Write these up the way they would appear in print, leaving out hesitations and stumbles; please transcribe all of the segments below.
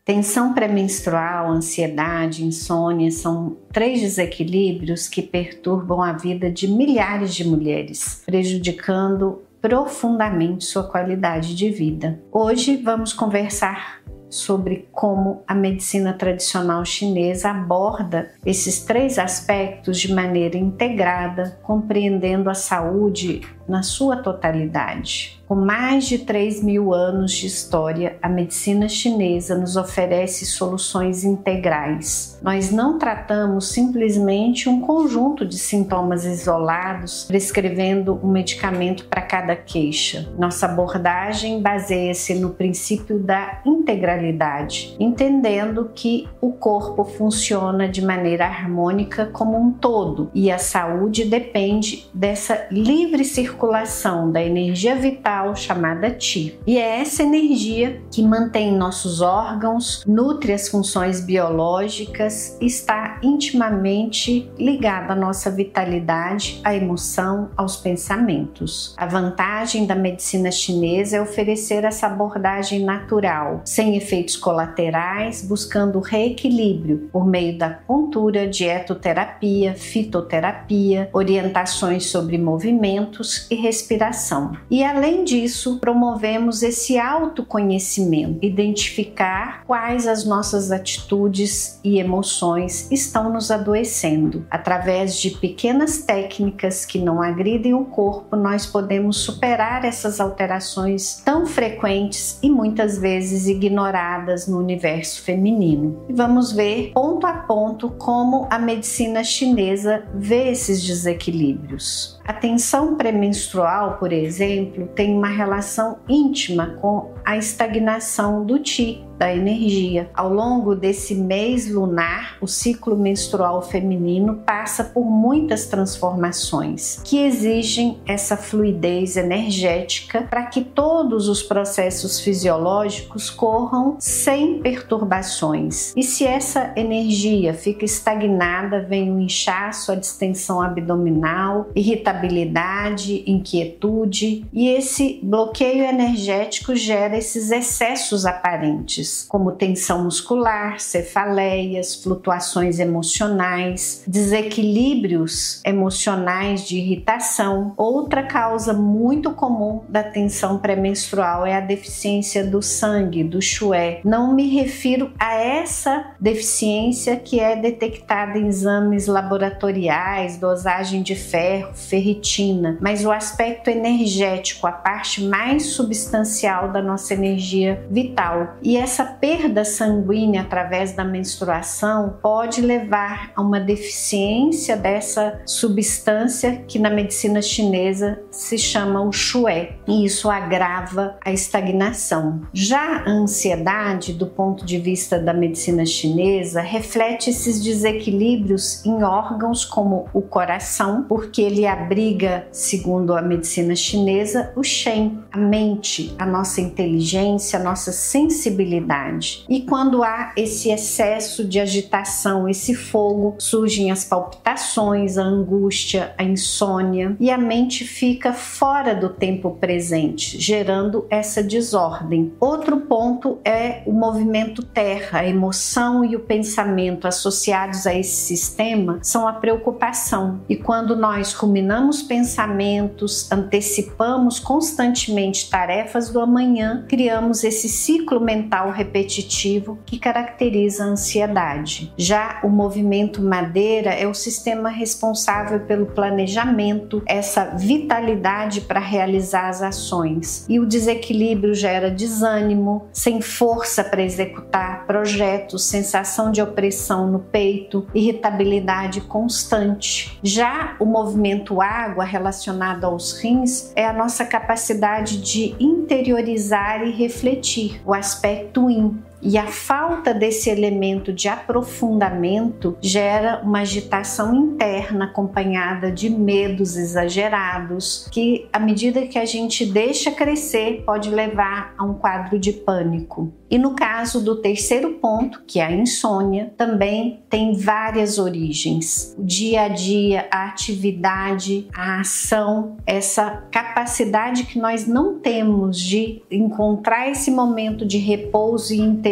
Tensão pré-menstrual, ansiedade, insônia são 3 desequilíbrios que perturbam a vida de milhares de mulheres, prejudicando profundamente sua qualidade de vida. Hoje vamos conversar sobre como a medicina tradicional chinesa aborda esses 3 aspectos de maneira integrada, compreendendo a saúde na sua totalidade. Com mais de 3.000 anos de história, a medicina chinesa nos oferece soluções integrais. Nós não tratamos simplesmente um conjunto de sintomas isolados, prescrevendo um medicamento para cada queixa. Nossa abordagem baseia-se no princípio da integralidade, entendendo que o corpo funciona de maneira harmônica como um todo e a saúde depende dessa livre circulação da energia vital chamada Qi. E é essa energia que mantém nossos órgãos, nutre as funções biológicas e está intimamente ligada à nossa vitalidade, à emoção, aos pensamentos. A vantagem da medicina chinesa é oferecer essa abordagem natural, sem efeitos colaterais, buscando reequilíbrio por meio da acupuntura, dietoterapia, fitoterapia, orientações sobre movimentos e respiração. E além disso, promovemos esse autoconhecimento, identificar quais as nossas atitudes e emoções estão nos adoecendo. Através de pequenas técnicas que não agridem o corpo, nós podemos superar essas alterações tão frequentes e muitas vezes ignoradas no universo feminino. E vamos ver ponto a ponto como a medicina chinesa vê esses desequilíbrios. A tensão pré-menstrual, por exemplo, tem uma relação íntima com a estagnação do Qi, da energia. Ao longo desse mês lunar, o ciclo menstrual feminino passa por muitas transformações que exigem essa fluidez energética para que todos os processos fisiológicos corram sem perturbações. E se essa energia fica estagnada, vem o inchaço, a distensão abdominal, irritabilidade, inquietude, e esse bloqueio energético gera esses excessos aparentes, como tensão muscular, cefaleias, flutuações emocionais, desequilíbrios emocionais de irritação. Outra causa muito comum da tensão pré-menstrual é a deficiência do sangue, do Shui. Não me refiro a essa deficiência que é detectada em exames laboratoriais, dosagem de ferro, ferritina, mas o aspecto energético, a parte mais substancial da nossa energia vital. E essa perda sanguínea através da menstruação pode levar a uma deficiência dessa substância que na medicina chinesa se chama o Shui, e isso agrava a estagnação. Já a ansiedade, do ponto de vista da medicina chinesa, reflete esses desequilíbrios em órgãos como o coração, porque ele abriga, segundo a medicina chinesa, o Shen, a mente, a nossa inteligência, a nossa sensibilidade. E quando há esse excesso de agitação, esse fogo, surgem as palpitações, a angústia, a insônia, e a mente fica fora do tempo presente, gerando essa desordem. Outro ponto é o movimento terra, a emoção e o pensamento associados a esse sistema são a preocupação. E quando nós ruminamos pensamentos, antecipamos constantemente tarefas do amanhã, criamos esse ciclo mental repetitivo que caracteriza a ansiedade. Já o movimento madeira é o sistema responsável pelo planejamento, essa vitalidade para realizar as ações. E o desequilíbrio gera desânimo, sem força para executar projetos, sensação de opressão no peito, irritabilidade constante. Já o movimento água, relacionado aos rins, é a nossa capacidade de interiorizar e refletir, o aspecto yin. E a falta desse elemento de aprofundamento gera uma agitação interna acompanhada de medos exagerados, que à medida que a gente deixa crescer pode levar a um quadro de pânico. E no caso do terceiro ponto, que é a insônia, também tem várias origens. O dia a dia, a atividade, a ação, essa capacidade que nós não temos de encontrar esse momento de repouso e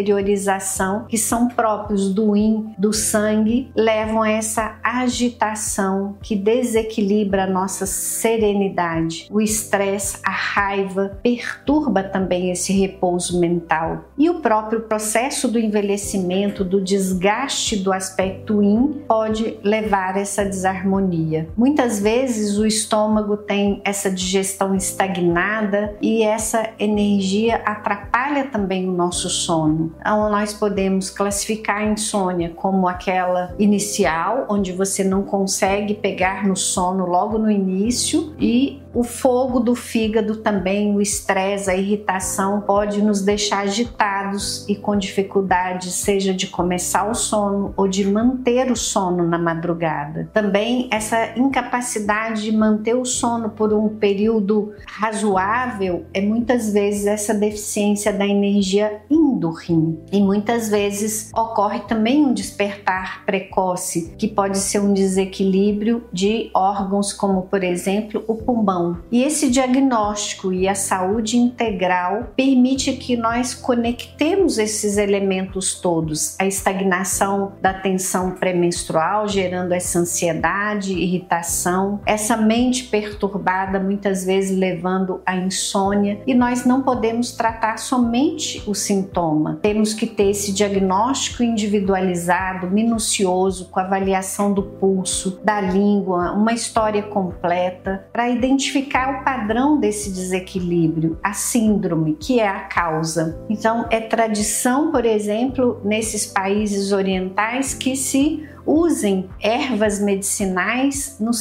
interiorização, que são próprios do yin, do sangue, levam a essa agitação que desequilibra a nossa serenidade. O estresse, a raiva, perturba também esse repouso mental. E o próprio processo do envelhecimento, do desgaste do aspecto yin, pode levar a essa desarmonia. Muitas vezes o estômago tem essa digestão estagnada e essa energia atrapalha também o nosso sono. Então nós podemos classificar a insônia como aquela inicial, onde você não consegue pegar no sono logo no início, e o fogo do fígado também, o estresse, a irritação pode nos deixar agitados e com dificuldade, seja de começar o sono ou de manter o sono na madrugada. Também essa incapacidade de manter o sono por um período razoável é muitas vezes essa deficiência da energia yin do rim. E muitas vezes ocorre também um despertar precoce, que pode ser um desequilíbrio de órgãos como, por exemplo, o pulmão. E esse diagnóstico e a saúde integral permite que nós conectemos esses elementos todos. A estagnação da tensão pré-menstrual, gerando essa ansiedade, irritação, essa mente perturbada, muitas vezes levando à insônia. E nós não podemos tratar somente o sintoma. Temos que ter esse diagnóstico individualizado, minucioso, com avaliação do pulso, da língua, uma história completa, para identificar o padrão desse desequilíbrio, a síndrome, que é a causa. Então, é tradição, por exemplo, nesses países orientais que se usem ervas medicinais nos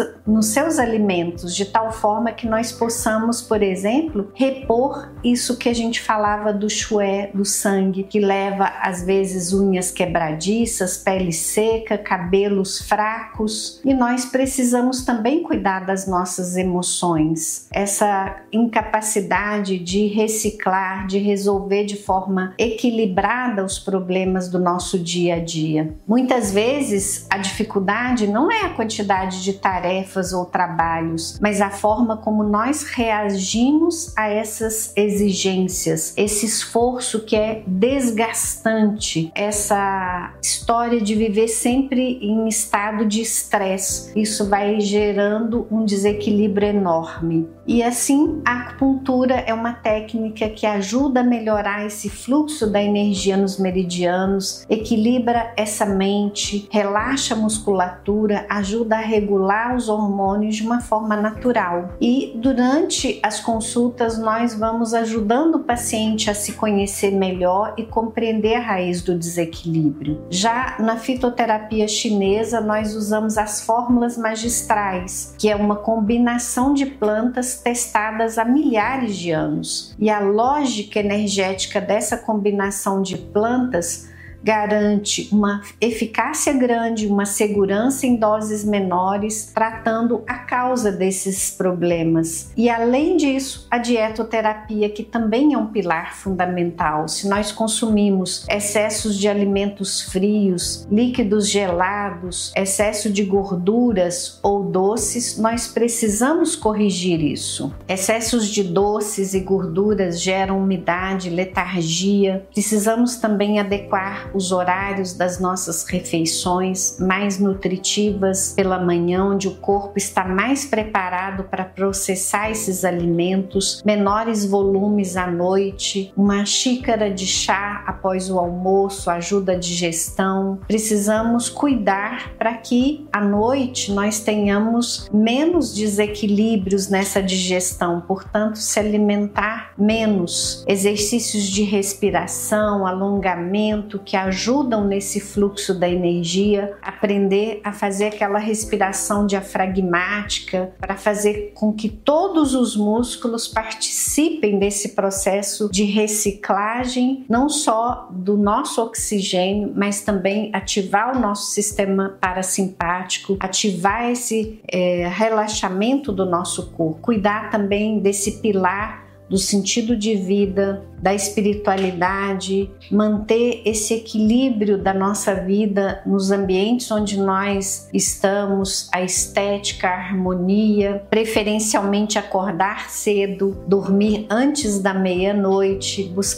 seus alimentos, de tal forma que nós possamos, por exemplo, repor isso que a gente falava do chué, do sangue, que leva às vezes unhas quebradiças, pele seca, cabelos fracos. E nós precisamos também cuidar das nossas emoções. Essa incapacidade de reciclar, de resolver de forma equilibrada os problemas do nosso dia a dia. Muitas vezes a dificuldade não é a quantidade de tarefas ou trabalhos, mas a forma como nós reagimos a essas exigências, esse esforço que é desgastante, essa história de viver sempre em estado de estresse. Isso vai gerando um desequilíbrio enorme. E assim, a acupuntura é uma técnica que ajuda a melhorar esse fluxo da energia nos meridianos, equilibra essa mente, relaxa a musculatura, ajuda a regular os hormônios de uma forma natural. E durante as consultas nós vamos ajudando o paciente a se conhecer melhor e compreender a raiz do desequilíbrio. Já na fitoterapia chinesa nós usamos as fórmulas magistrais, que é uma combinação de plantas testadas há milhares de anos. E a lógica energética dessa combinação de plantas garante uma eficácia grande, uma segurança em doses menores, tratando a causa desses problemas. E além disso, a dietoterapia, que também é um pilar fundamental. Se nós consumimos excessos de alimentos frios, líquidos gelados, excesso de gorduras ou doces, nós precisamos corrigir isso. Excessos de doces e gorduras geram umidade, letargia. Precisamos também adequar os horários das nossas refeições mais nutritivas pela manhã, onde o corpo está mais preparado para processar esses alimentos, menores volumes à noite, uma xícara de chá após o almoço ajuda a digestão. Precisamos cuidar para que à noite nós tenhamos menos desequilíbrios nessa digestão, portanto, se alimentar menos. Exercícios de respiração, alongamento que ajudam nesse fluxo da energia, aprender a fazer aquela respiração diafragmática para fazer com que todos os músculos participem desse processo de reciclagem, não só do nosso oxigênio, mas também ativar o nosso sistema parasimpático, ativar esse relaxamento do nosso corpo, cuidar também desse pilar do sentido de vida, da espiritualidade, manter esse equilíbrio da nossa vida nos ambientes onde nós estamos, a estética, a harmonia, preferencialmente acordar cedo, dormir antes da meia-noite, buscar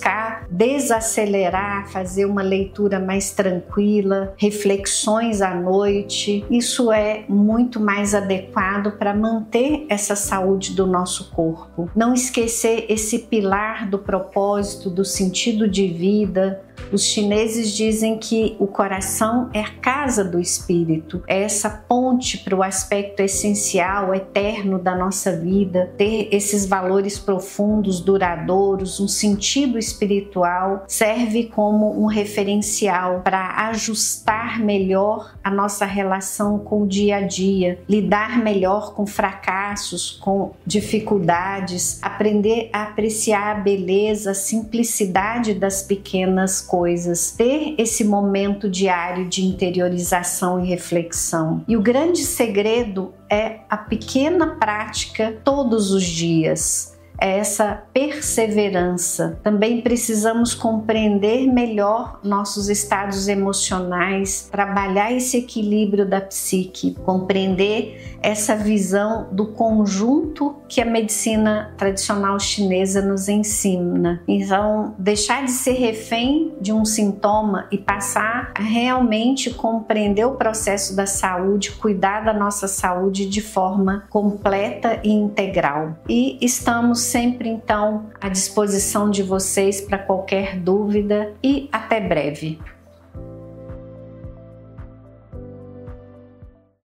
desacelerar, fazer uma leitura mais tranquila, reflexões à noite. Isso é muito mais adequado para manter essa saúde do nosso corpo. Não esquecer esse pilar do propósito, do sentido de vida. Os chineses dizem que o coração é a casa do espírito, é essa ponte para o aspecto essencial, eterno da nossa vida, ter esses valores profundos, duradouros, um sentido espiritual, serve como um referencial para ajustar melhor a nossa relação com o dia a dia, lidar melhor com fracassos, com dificuldades, aprender a apreciar a beleza, a simplicidade das pequenas coisas, ter esse momento diário de interiorização e reflexão. E o grande segredo é a pequena prática todos os dias. É essa perseverança. Também precisamos compreender melhor nossos estados emocionais, trabalhar esse equilíbrio da psique, compreender essa visão do conjunto que a medicina tradicional chinesa nos ensina. Então, deixar de ser refém de um sintoma e passar a realmente compreender o processo da saúde, cuidar da nossa saúde de forma completa e integral. E estamos sempre, então, à disposição de vocês para qualquer dúvida e até breve.